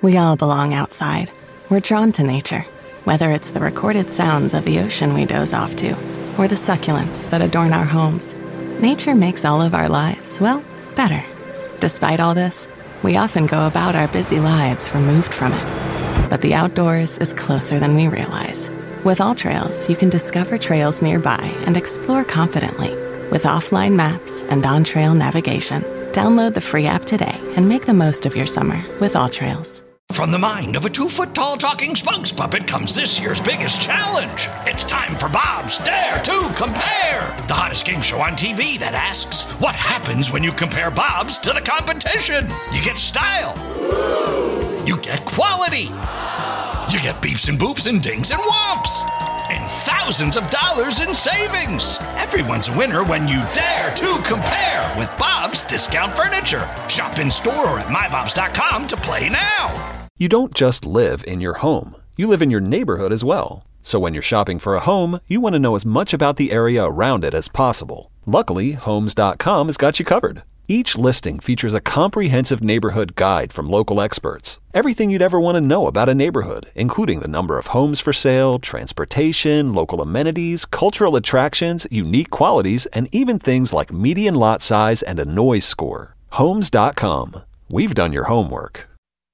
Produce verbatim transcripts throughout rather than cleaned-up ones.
We all belong outside. We're drawn to nature, whether it's the recorded sounds of the ocean we doze off to, or the succulents that adorn our homes. Nature makes all of our lives, well, better. Despite all this, we often go about our busy lives removed from it. But the outdoors is closer than we realize. With AllTrails, you can discover trails nearby and explore confidently. With offline maps and on-trail navigation, download the free app today and make the most of your summer with AllTrails. From the mind of a two-foot-tall talking spokes puppet comes this year's biggest challenge. It's time for Bob's Dare to Compare, the hottest game show on T V that asks, what happens when you compare Bob's to the competition? You get style. You get quality. You get beeps and boops and dings and whomps. And thousands of dollars in savings. Everyone's a winner when you dare to compare with Bob's Discount Furniture. Shop in store or at my bobs dot com to play now. You don't just live in your home. You live in your neighborhood as well. So when you're shopping for a home, you want to know as much about the area around it as possible. Luckily, homes dot com has got you covered. Each listing features a comprehensive neighborhood guide from local experts. Everything you'd ever want to know about a neighborhood, including the number of homes for sale, transportation, local amenities, cultural attractions, unique qualities, and even things like median lot size and a noise score. homes dot com. We've done your homework.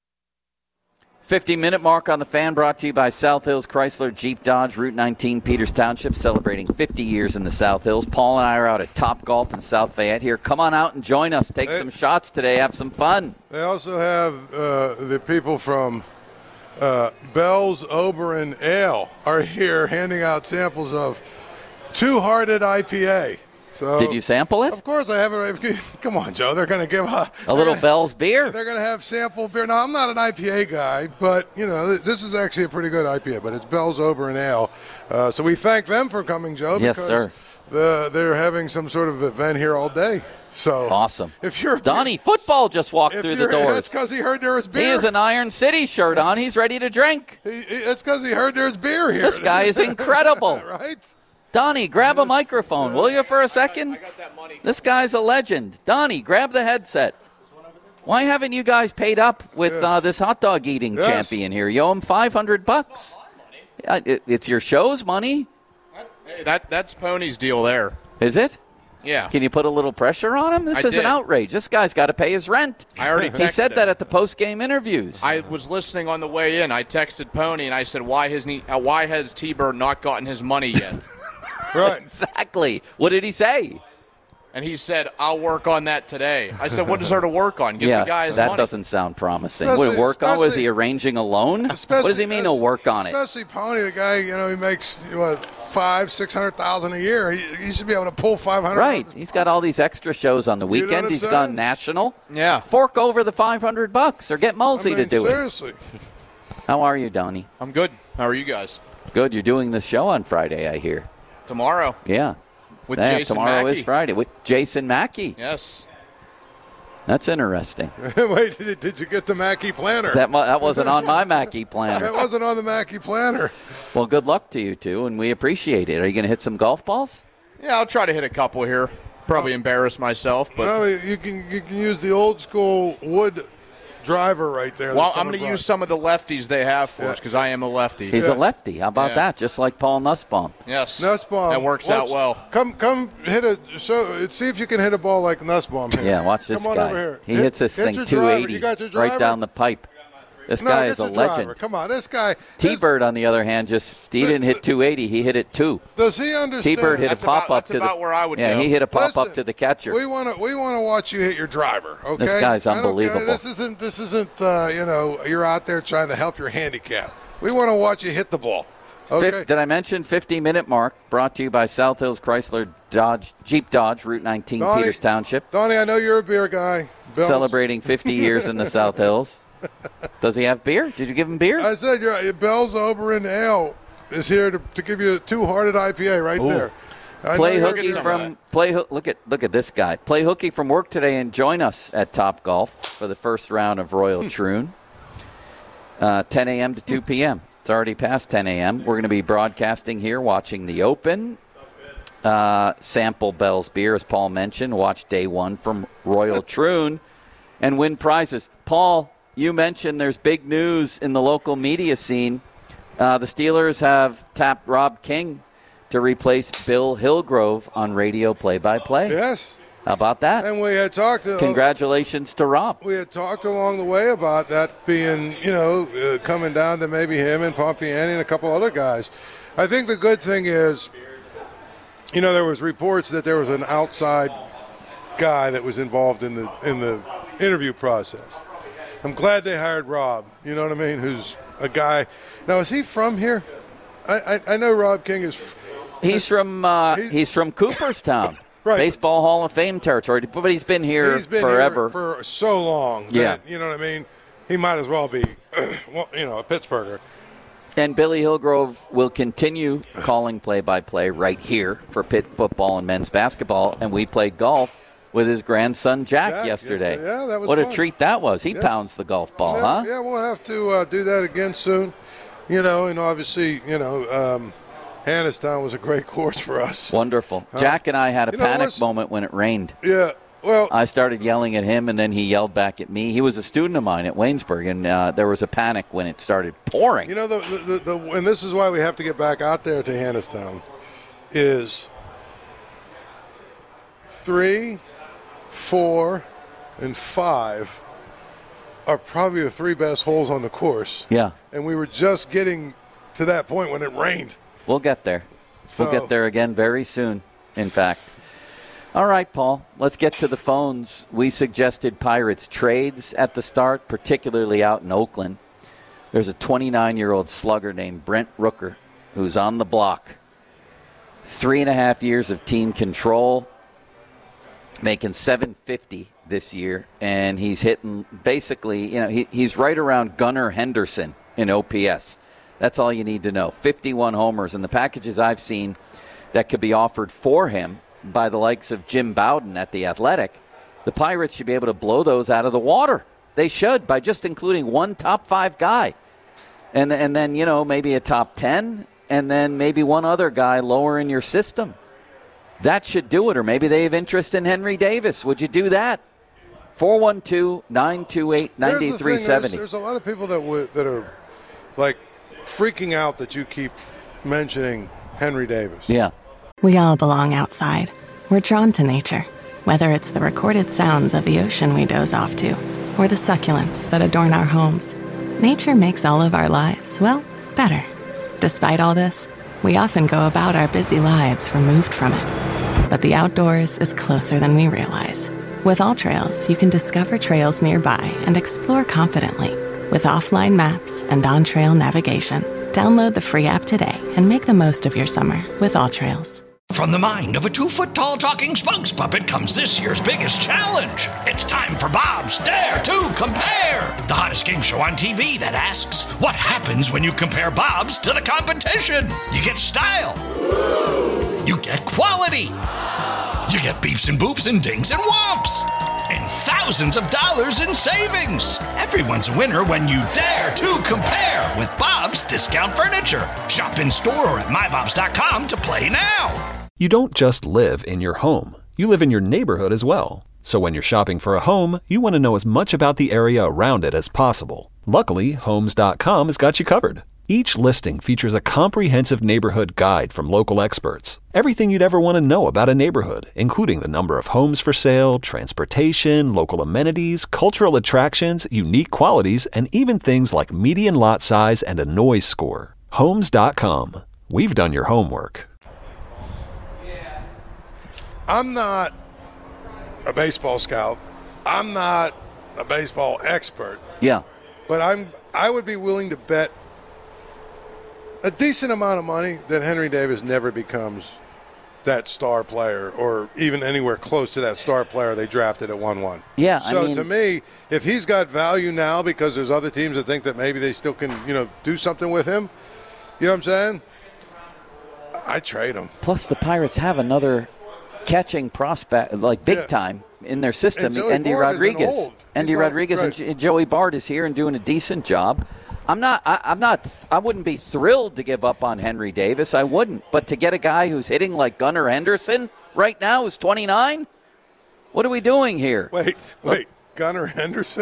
fifty-minute mark on the Fan, brought to you by South Hills Chrysler Jeep Dodge, Route nineteen, Peters Township, celebrating fifty years in the South Hills. Paul and I are out at Top Golf in South Fayette here. Come on out and join us. Take they, some shots today. Have some fun. They also have uh, the people from uh, Bell's Oberon Ale are here handing out samples of Two Hearted I P A. So, did you sample it? Of course I haven't. Come on, Joe. They're going to give a, a little gonna, Bell's beer. They're going to have sample beer. Now, I'm not an I P A guy, but, you know, this is actually a pretty good I P A, but it's Bell's Oberon Ale. Uh, so we thank them for coming, Joe. Yes, because sir. The, they're having some sort of event here all day. So awesome. If you're Donnie Football just walked through the doors. That's because he heard there was beer. He has an Iron City shirt on. He's ready to drink. He, he, that's because he heard there's beer here. This guy is incredible. Right? Donnie, grab a microphone, will you, for a second? I got, I got that money. This guy's a legend. Donnie, grab the headset. Why haven't you guys paid up with yes. uh, this hot dog eating yes. champion here? You owe him five hundred bucks. Uh, it, it's your show's money. Hey, that that's Pony's deal there. Is it? Yeah. Can you put a little pressure on him? This I is did. an outrage. This guy's got to pay his rent. I already texted He said him. that at the post-game interviews. I was listening on the way in. I texted Pony, and I said, why, has he, uh, why has T-Bird not gotten his money yet? Right. Exactly. What did he say? And he said, I'll work on that today. I said, what is there to work on? Give yeah, the guy his that money. doesn't sound promising. Especially, Would work on? Was he arranging a loan? What does he mean he'll work on especially it? Especially Pony, the guy, you know, he makes, what, five, six hundred thousand a year. He, he should be able to pull five hundred. Right. He's got all these extra shows on the weekend. You know He's saying? done national. Yeah. Fork over the five hundred bucks or get Mulsey I mean, to do seriously. it. Seriously. How are you, Donnie? I'm good. How are you guys? Good. You're doing the show on Friday, I hear. Tomorrow. Yeah. With yeah, Jason tomorrow Mackey. is Friday with Jason Mackey. Yes. That's interesting. Wait, did, did you get the Mackey planner? That that wasn't on my Mackey planner. That wasn't on the Mackey planner. Well, good luck to you two, and we appreciate it. Are you going to hit some golf balls? Yeah, I'll try to hit a couple here. Probably embarrass myself, but no, you can you can use the old school wood driver right there. Well, I'm going to use some of the lefties they have for yeah. us because I am a lefty. He's yeah. a lefty. How about yeah. that? Just like Paul Nussbaum. Yes. Nussbaum. That works watch, out well. Come come hit a show. See if you can hit a ball like Nussbaum here. Yeah, watch this come guy. On over here. He hit, hits this thing two eighty right down the pipe. This no, guy is a legend. Driver. Come on, this guy. T-Bird, on the other hand, just he didn't hit two eighty. He hit it two. Does he understand? T-Bird hit that's a pop about, up that's to about the. where I would yeah, go. he hit a pop Listen, up to the catcher. We want to we want to watch you hit your driver. Okay. This guy's unbelievable. This isn't this isn't uh, you know you're out there trying to help your handicap. We want to watch you hit the ball. Okay. Fif- did I mention fifty-minute mark brought to you by South Hills Chrysler Dodge Jeep Dodge Route nineteen, Donnie, Peters Township. Donnie, I know you're a beer guy. Bill's. Celebrating fifty years in the South Hills. Does he have beer? Did you give him beer? I said your Bell's Oberon Ale is here to, to give you a two-hearted I P A right Ooh. there. I play hooky from play. Look at look at this guy. Play hooky from work today and join us at Top Golf for the first round of Royal Troon. Uh, ten a.m. to two p.m. It's already past ten a.m. We're going to be broadcasting here, watching the Open. Uh, sample Bell's beer, as Paul mentioned. Watch day one from Royal Troon and win prizes. Paul, you mentioned there's big news in the local media scene. Uh, the Steelers have tapped Rob King to replace Bill Hillgrove on radio play-by-play. Yes. How about that? And we had talked. To, Congratulations to Rob. We had talked along the way about that being, you know, uh, coming down to maybe him and Pompiani and a couple other guys. I think the good thing is, you know, there was reports that there was an outside guy that was involved in the in the interview process. I'm glad they hired Rob. You know what I mean? Who's a guy. Now, is he from here? I I, I know Rob King is. He's from uh, he's, he's from Cooperstown. Right. Baseball Hall of Fame territory, but he's been here he's been forever. Here for so long. Yeah. That, you know what I mean? He might as well be, well, you know, a Pittsburgher. And Billy Hillgrove will continue calling play-by-play right here for Pitt football and men's basketball, and we played golf with his grandson Jack, Jack yesterday. yesterday. Yeah, that was What fun. a treat that was. He yes. pounds the golf ball, yeah, huh? Yeah, we'll have to uh, do that again soon. You know, and obviously, you know, um, Hannistown was a great course for us. Wonderful. Uh, Jack and I had a you know, panic was, moment when it rained. Yeah, well. I started yelling at him, and then he yelled back at me. He was a student of mine at Waynesburg, and uh, there was a panic when it started pouring. You know, the, the, the, the, and this is why we have to get back out there to Hannistown, is three, four, and five are probably the three best holes on the course. Yeah. And we were just getting to that point when it rained. We'll get there. So, we'll get there again very soon, in fact. All right, Paul, let's get to the phones. We suggested Pirates trades at the start, particularly out in Oakland. There's a twenty-nine-year-old slugger named Brent Rooker who's on the block. Three and a half years of team control, making seven fifty this year, and he's hitting basically, you know, he, he's right around Gunnar Henderson in O P S. That's all you need to know. fifty-one homers, and the packages I've seen that could be offered for him by the likes of Jim Bowden at The Athletic, the Pirates should be able to blow those out of the water. They should, by just including one top five guy. And, and then, you know, maybe a top ten, and then maybe one other guy lower in your system. That should do it, or maybe they have interest in Henry Davis. Would you do that? four one two, nine two eight, nine three seven zero. There's, there's a lot of people that w- that are, like, freaking out that you keep mentioning Henry Davis. Yeah. We all belong outside. We're drawn to nature, whether it's the recorded sounds of the ocean we doze off to, or the succulents that adorn our homes. Nature makes all of our lives, well, better. Despite all this, we often go about our busy lives removed from it. But the outdoors is closer than we realize. With AllTrails, you can discover trails nearby and explore confidently. With offline maps and on-trail navigation, download the free app today and make the most of your summer with AllTrails. From the mind of a two-foot-tall talking spokes puppet comes this year's biggest challenge. It's time for Bob's Dare to Compare, the hottest game show on T V that asks, what happens when you compare Bob's to the competition? You get style. You get quality. You get beeps and boops and dings and whomps. And thousands of dollars in savings. Everyone's a winner when you dare to compare with Bob's Discount Furniture. Shop in store or at my bobs dot com to play now. You don't just live in your home. You live in your neighborhood as well. So when you're shopping for a home, you want to know as much about the area around it as possible. Luckily, homes dot com has got you covered. Each listing features a comprehensive neighborhood guide from local experts. Everything you'd ever want to know about a neighborhood, including the number of homes for sale, transportation, local amenities, cultural attractions, unique qualities, and even things like median lot size and a noise score. homes dot com. We've done your homework. I'm not a baseball scout. I'm not a baseball expert. Yeah. But I'm I would be willing to bet a decent amount of money that Henry Davis never becomes that star player or even anywhere close to that star player they drafted at one one. Yeah, So I mean, to me, if he's got value now because there's other teams that think that maybe they still can, you know, do something with him, you know what I'm saying? I trade him. plus the Pirates have another catching prospect, like big Yeah. time in their system, And Joey Andy Bart isn't Rodriguez. old. Andy He's not- Rodriguez and right. J- Joey Bart is here and doing a decent job. I'm not. I, I'm not. I wouldn't be thrilled to give up on Henry Davis. I wouldn't. But to get a guy who's hitting like Gunnar Henderson right now, who's twenty-nine, what are we doing here? Wait, wait. Gunnar Henderson?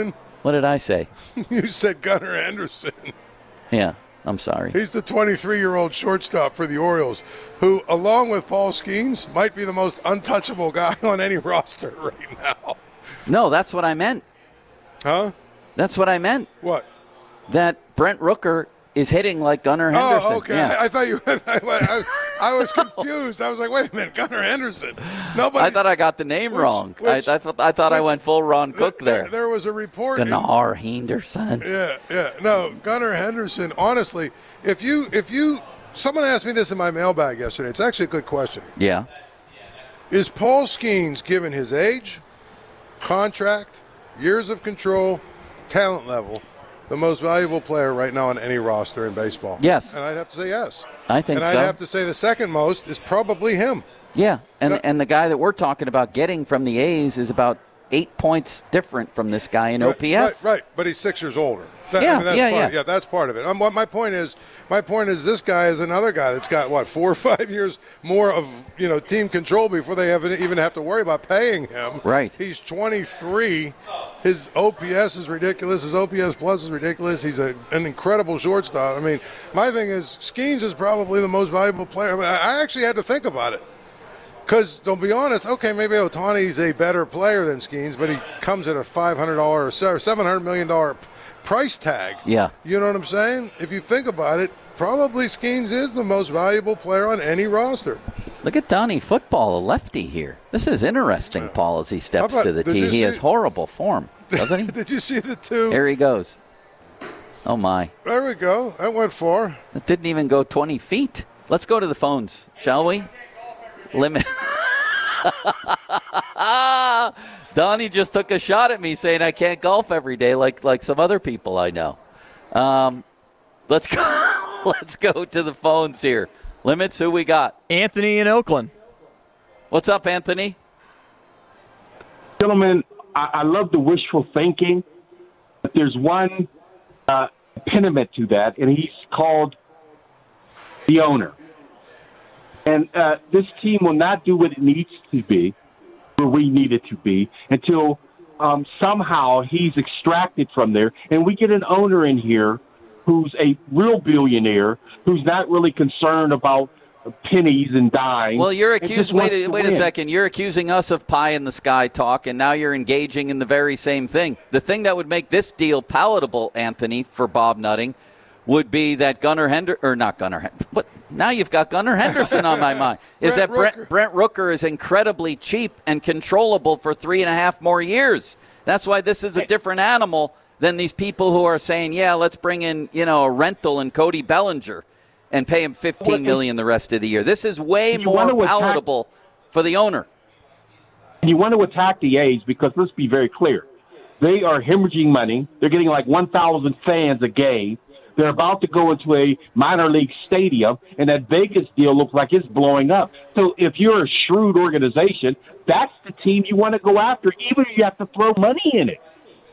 What did I say? You said Gunnar Henderson. Yeah, I'm sorry. He's the twenty-three-year-old shortstop for the Orioles, who, along with Paul Skeens, might be the most untouchable guy on any roster right now. No, that's what I meant. Huh? That's what I meant. What? That Brent Rooker is hitting like Gunnar Henderson. Oh, okay. Yeah. I, I thought you. I, I, I was confused. I was like, "Wait a minute, Gunnar Henderson." Nobody. I thought I got the name which, wrong. Which, I, I thought I thought which, I went full Ron Cook there. there. There was a report. Gunnar Henderson. Yeah, yeah. No, Gunnar Henderson. Honestly, if you if you someone asked me this in my mailbag yesterday. It's actually a good question. Yeah. Is Paul Skeens, given his age, contract, years of control, talent level, the most valuable player right now on any roster in baseball? Yes. And I'd have to say yes. I think and so. And I'd have to say the second most is probably him. Yeah, and That- and the guy that we're talking about getting from the A's is about eight points different from this guy in O P S. Right, right, but he's six years older. That, Yeah, I mean, that's yeah, part, yeah. that's part of it. Um, what my point is, my point is, this guy is another guy that's got what four or five years more of you know team control before they have, even have to worry about paying him. Right. He's twenty-three. His O P S is ridiculous. His O P S plus is ridiculous. He's a, an incredible shortstop. I mean, my thing is, Skeens is probably the most valuable player. I, mean, I actually had to think about it. Because, to be honest, okay, maybe Ohtani's a better player than Skeens, but he comes at a five hundred dollars or seven hundred million dollars price tag. Yeah. You know what I'm saying? If you think about it, probably Skeens is the most valuable player on any roster. Look at Donnie Football, a lefty here. This is interesting, Paul, as he steps How about- to the did tee. you He see- has horrible form, doesn't he? Did you see the two? Here he goes. Oh, my. There we go. That went far. It didn't even go twenty feet. Let's go to the phones, shall we? Limit. Donnie just took a shot at me saying I can't golf every day like like some other people I know. Um, let's go. Let's go to the phones here. Limits, who we got? Anthony in Oakland. What's up, Anthony? Gentlemen, I, I love the wishful thinking, but there's one uh, impediment to that, and he's called the owner. And uh, this team will not do what it needs to be, where we need it to be, until um, somehow he's extracted from there. And we get an owner in here who's a real billionaire, who's not really concerned about pennies and dimes. Well, you're and just accused. wants Wait, to wait a win. second. You're accusing us of pie in the sky talk, and now you're engaging in the very same thing. The thing that would make this deal palatable, Anthony, for Bob Nutting, would be that Gunnar Hender or not Gunnar. Hen- But now you've got Gunnar Henderson on my mind. Is Brent that Brent, Rooker. Brent Rooker is incredibly cheap and controllable for three and a half more years. That's why this is a different animal than these people who are saying, "Yeah, let's bring in you know a rental and Cody Bellinger." And pay him fifteen million dollars the rest of the year. This is way You more want to attack- palatable for the owner. You want to attack the A's because let's be very clear. They are hemorrhaging money. They're getting like one thousand fans a game. They're about to go into a minor league stadium, and that Vegas deal looks like it's blowing up. So if you're a shrewd organization, that's the team you want to go after, even if you have to throw money in it.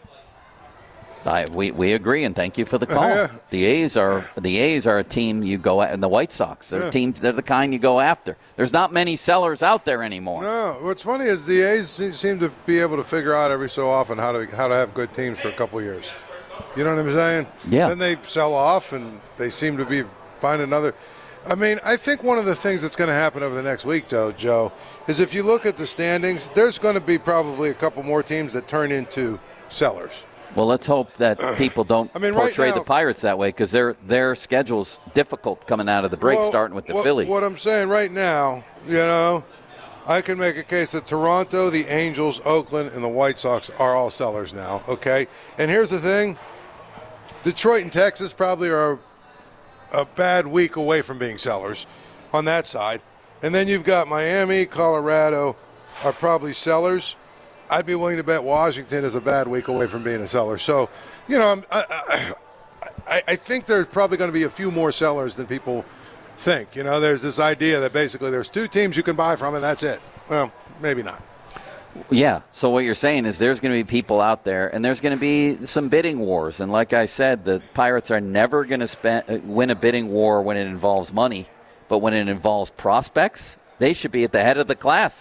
I, we we agree, and thank you for the call. Yeah. The A's are the A's are a team you go at, and the White Sox. They're Yeah. teams. They're the kind you go after. There's not many sellers out there anymore. No, what's funny is the A's se- seem to be able to figure out every so often how to how to have good teams for a couple of years. You know what I'm saying? Yeah. Then they sell off, and they seem to be find another. I mean, I think one of the things that's going to happen over the next week, though, Joe, is if you look at the standings, there's going to be probably a couple more teams that turn into sellers. Well, let's hope that people don't I mean, right portray now- the Pirates that way because their their schedule's difficult coming out of the break, Well, starting with the what, Phillies. What I'm saying right now, you know, I can make a case that Toronto, the Angels, Oakland, and the White Sox are all sellers now, okay? And here's the thing. Detroit and Texas probably are a bad week away from being sellers on that side. And then you've got Miami, Colorado are probably sellers. I'd be willing to bet Washington is a bad week away from being a seller. So, you know, I'm, I, I, I, I think there's probably going to be a few more sellers than people think. You know, there's this idea that basically there's two teams you can buy from and that's it. Well, maybe not. Yeah. So what you're saying is there's going to be people out there, and there's going to be some bidding wars. And like I said, the Pirates are never going to spend uh, win a bidding war when it involves money, but when it involves prospects, they should be at the head of the class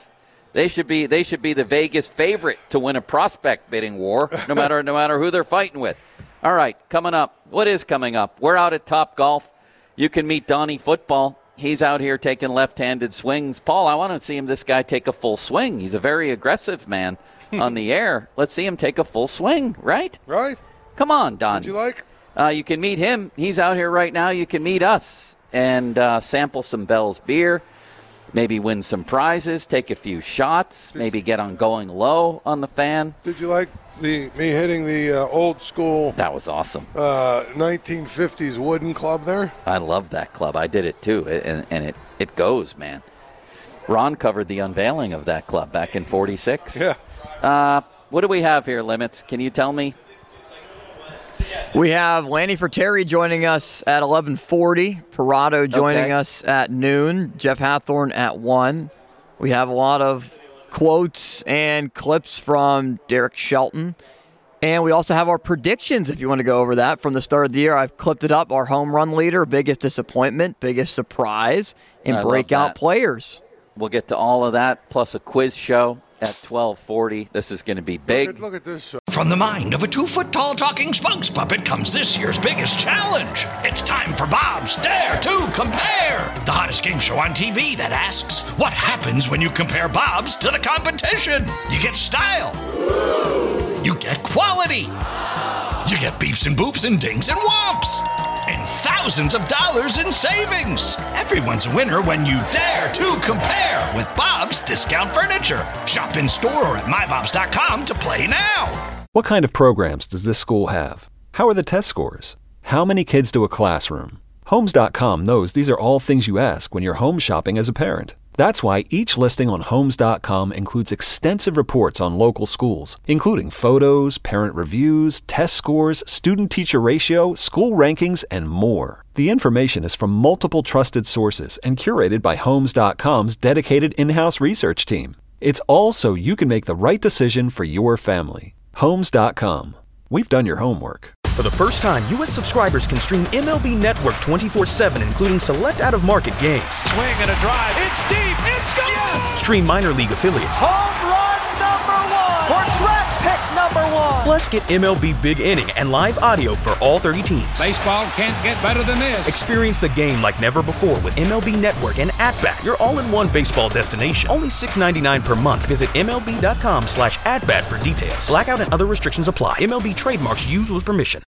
They should be they should be the Vegas favorite to win a prospect bidding war, no matter no matter who they're fighting with. All right, coming up. What is coming up? We're out at Top Golf. You can meet Donnie Football. He's out here taking left-handed swings. Paul, I want to see him, this guy, take a full swing. He's a very aggressive man on the air. Let's see him take a full swing, right? Right. Come on, Donnie. Would you like? Uh, you can meet him. He's out here right now. You can meet us and uh, sample some Bell's beer, maybe win some prizes, take a few shots, maybe get on Going Low on the fan. Did you like the me hitting the uh, old school? That was awesome. Uh, nineteen fifties wooden club there. I love that club. I did it too, and, and it, it goes, man. Ron covered the unveiling of that club back in forty-six. Yeah. Uh, what do we have here, Limits? Can you tell me? We have Lanny Ferteri joining us at eleven forty, Parado joining Okay. us at noon, Jeff Hathorn at one. We have a lot of quotes and clips from Derek Shelton. And we also have our predictions, if you want to go over that, from the start of the year. I've clipped it up, our home run leader, biggest disappointment, biggest surprise, and I love breakout that. players. We'll get to all of that, plus a quiz show at twelve forty. This is going to be big. Look at, look at this show. From the mind of a two-foot-tall talking spokes puppet comes this year's biggest challenge. It's time for Bob's Dare to Compare, the hottest game show on T V that asks, what happens when you compare Bob's to the competition? You get style. You get quality. You get beeps and boops and dings and whomps. And thousands of dollars in savings. Everyone's a winner when you dare to compare with Bob's Discount Furniture. Shop in store or at my bobs dot com to play now. What kind of programs does this school have? How are the test scores? How many kids do a classroom? Homes dot com knows these are all things you ask when you're home shopping as a parent. That's why each listing on Homes dot com includes extensive reports on local schools, including photos, parent reviews, test scores, student-teacher ratio, school rankings, and more. The information is from multiple trusted sources and curated by Homes dot com's dedicated in-house research team. It's all so you can make the right decision for your family. Homes dot com. We've done your homework. For the first time, U S subscribers can stream M L B Network twenty-four seven, including select out-of-market games. Swing and a drive. It's deep. It's gone. Yes! Stream minor league affiliates. Home run number one. Or draft pick number one. Plus, get M L B Big Inning and live audio for all thirty teams. Baseball can't get better than this. Experience the game like never before with M L B Network and At-Bat, your all-in-one baseball destination. Only six ninety-nine per month. Visit M L B dot com slash at bat for details. Blackout and other restrictions apply. M L B trademarks used with permission.